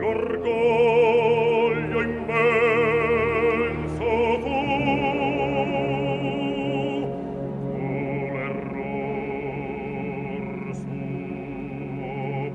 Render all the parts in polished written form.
l'orgoglio immenso fu l'error suo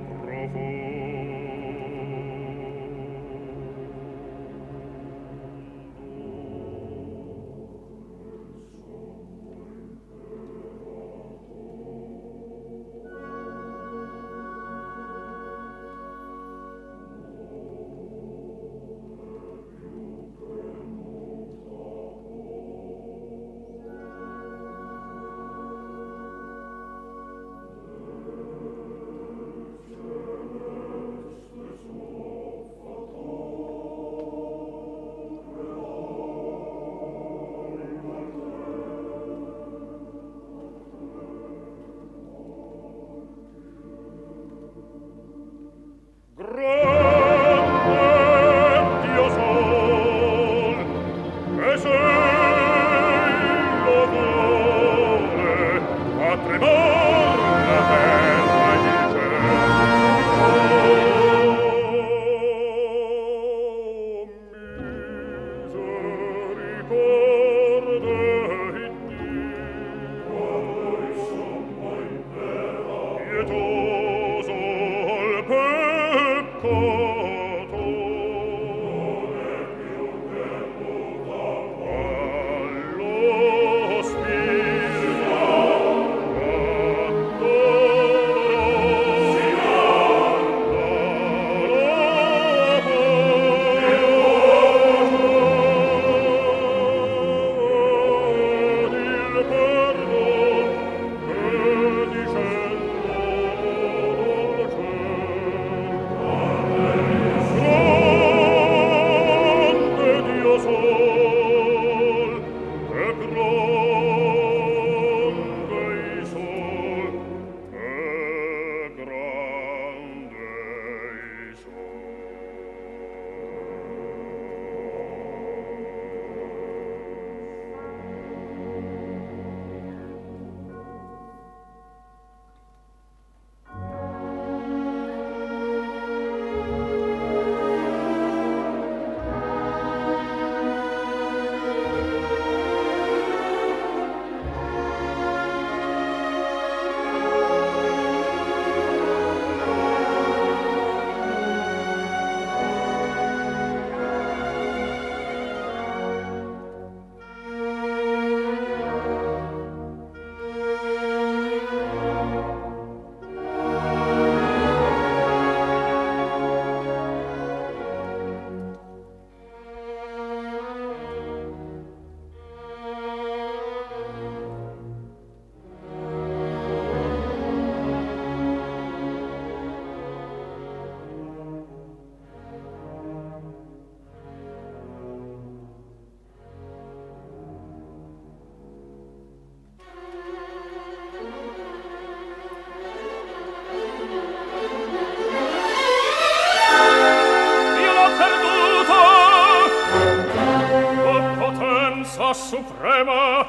suprema,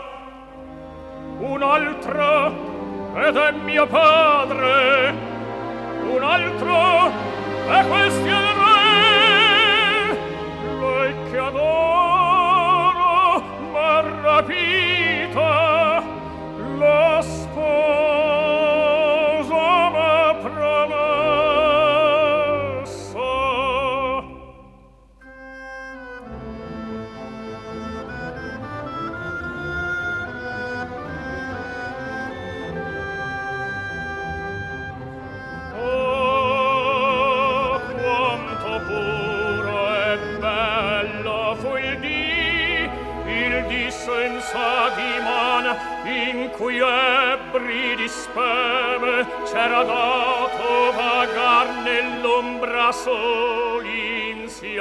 un altro ed è mio padre, un altro è questi il re, lei che adoro m'ha rapita, la sposa m'ha promesso. Senza diman in cui ebbri di speme c'era dato vagar nell'ombra soli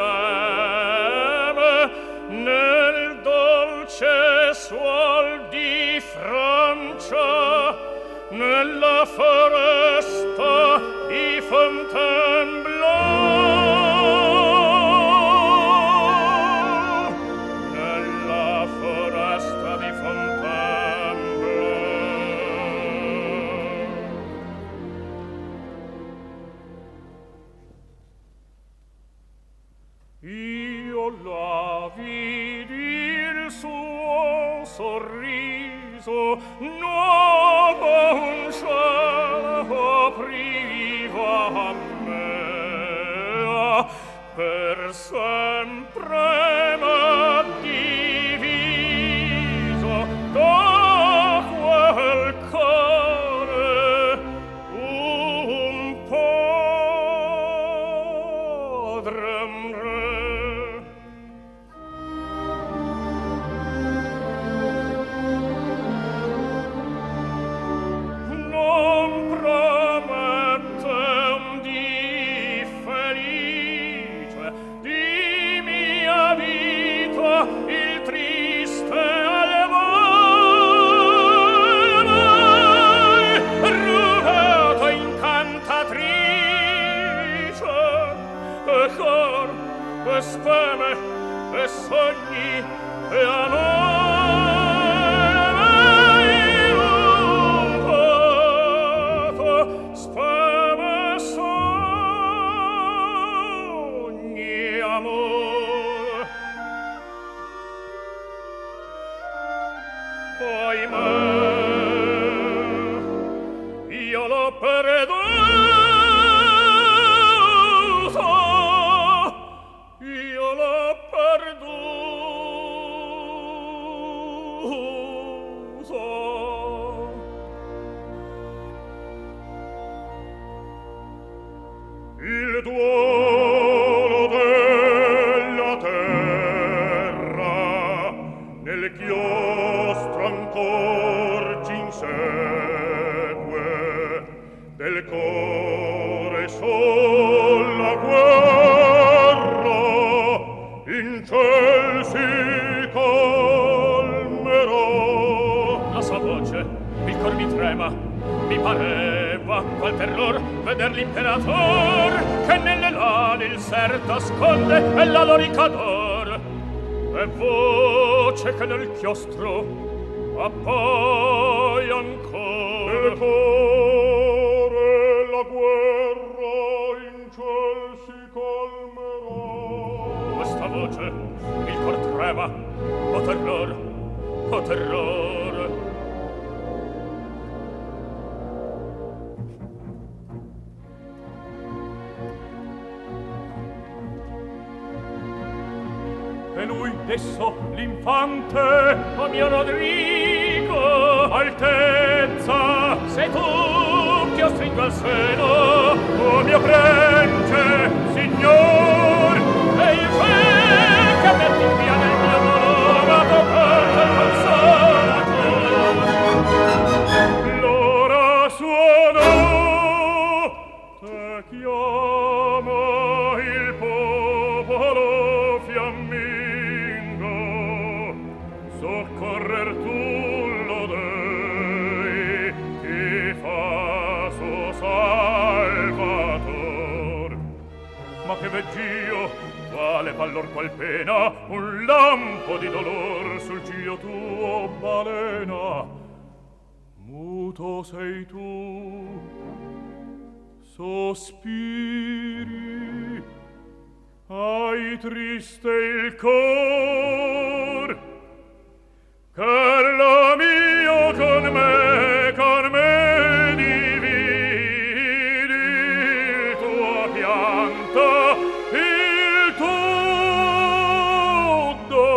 insieme nel dolce suol di Francia nella foresta di Fontainebleau. sorriso nuovo un cielo apriva a me, per sempre m'ha diviso da quel cuore un padre re. Non promettem di felice, di mia vita il triste alvore, rubata incantatrice, e cor, e speme, e sogni, e amore. Io l'ho perduto, io l'ho perduto. Il duolo della terra nel chiostro ancor c'insegue, del core sol la guerra in ciel si calmerà. La sua voce, il cor mi trema, mi pareva qual terror veder l'imperador che nelle lane il serto asconde e la lorica d'or, e voce che nel chiostro appoi ancor. Il core la guerra in ciel si calmerà. Questa voce, il cor trema, o terror, o terror. E lui desso l'infante, o mio Rodrigo, altezza, sei tu che io stringo al seno, o mio prince, signor, e il ciel che metti via nel mio amato corpo consolato. L'ora suonò, te chiama il popolo fiammingo, soccorrer tu lo dei, chi fa suo salvator. Ma che vegg'io, quale pallor qual pena, un lampo di dolor sul ciglio tuo balena. Muto sei tu, sospiri, hai triste il cor, Carlo mio con me dividi il tuo pianto, il tuo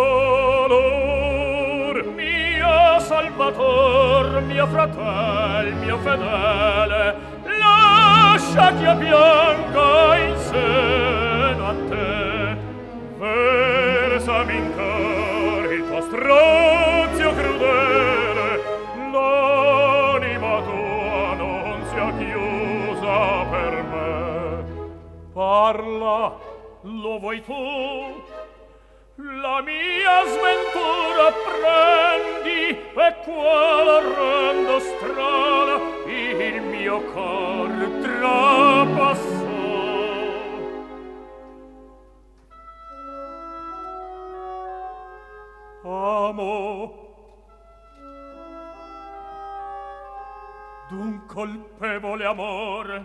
dolor. Mio Salvator, mio fratel, mio fedele, lascia che io pianga in seno a te. Versami in cor il tuo strazio crudele, l'anima tua non sia chiusa per me. Parla, lo vuoi tu? La mia sventura prendi, e qual orrendo strada il mio cor trapassò. Amo d'un colpevole amore,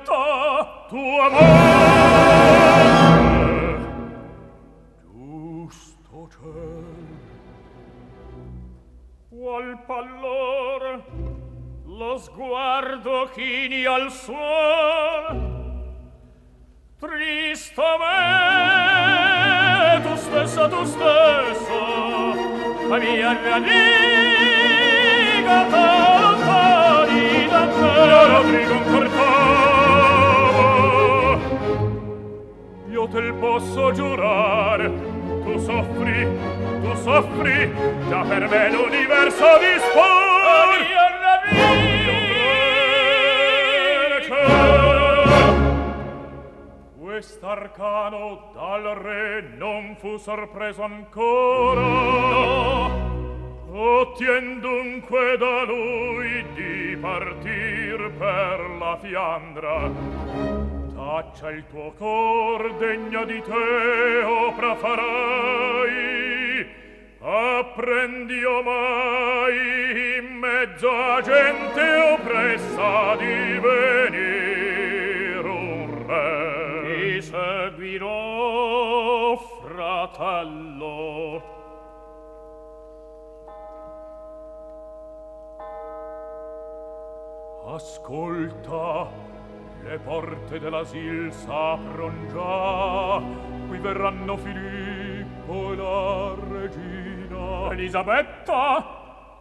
Elisabetta, tu amore, tu pallor, lo sguardo chini al suol. Tristo me, tu stessa, la mia radicata lontani da te. Rodrigo incortavo, io te posso giurar, tu soffri, già per me l'universo dispone. Io quest'arcano dal re non fu sorpreso ancora. No. Ottien dunque da lui di partir per la Fiandra. Taccia il tuo cor degna di te opra farai. Apprendi omai in mezzo a gente oppressa di venir un re. Ti seguirò, fratello. Ascolta, le porte dell'asil s'apron già, qui verranno Filippo e la regina. Elisabetta!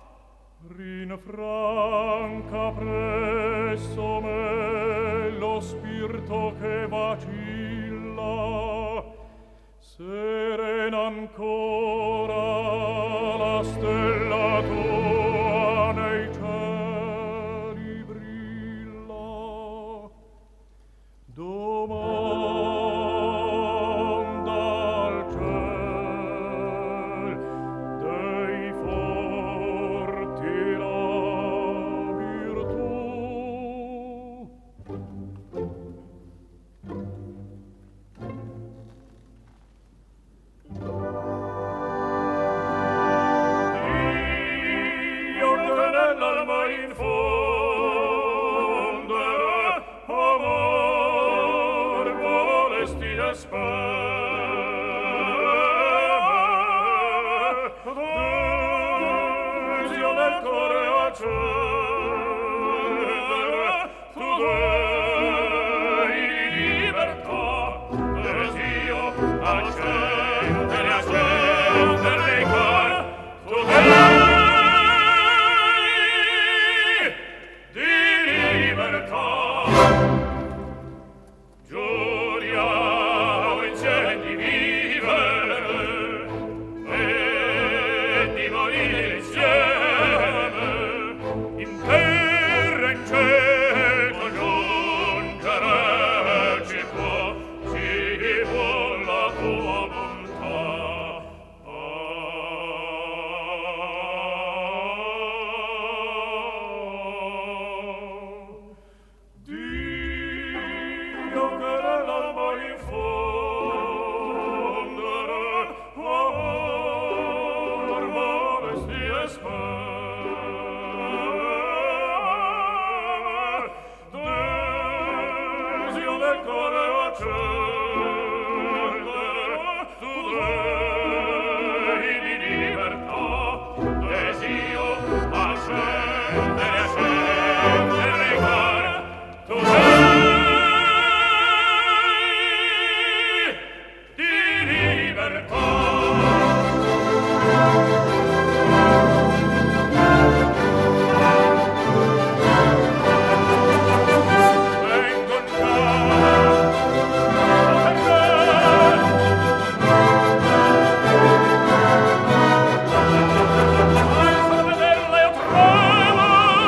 Rinfranca presso me lo spirito che vacilla, serena ancora la stella tua nei cieli brilla. Domanda al ciel dei forti la virtù. Io che nell'alma infondere amor volesti esprimere, desio nel cuore accendere, tu dei libertà, desio accendere, accendere nei cor, tu dei di libertà. Giuriamo insieme di vivere e di morire insieme, in terra e in cielo giungere ci può la tua bontà. Dio che nell'alba infondere amor volesti esprimere, desio nel cuore accendere, tu dei di libertà, desio accendere, accendere nei cor, tu dei di libertà. Vengon già, alza a vederla io tremo.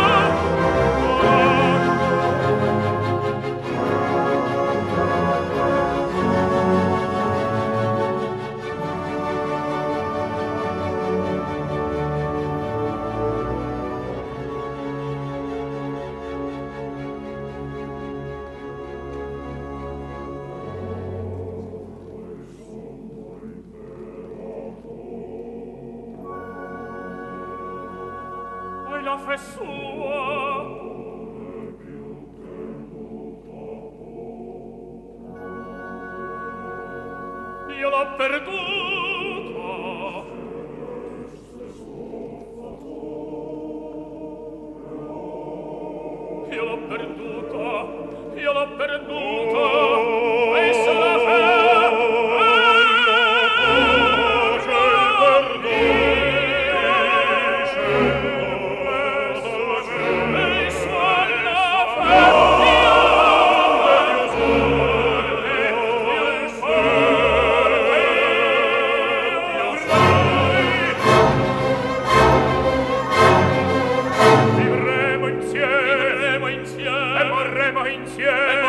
Poi la fe sua io l'ho perduta. io l'ho perduta, io l'ho perduta, questa la fe, insieme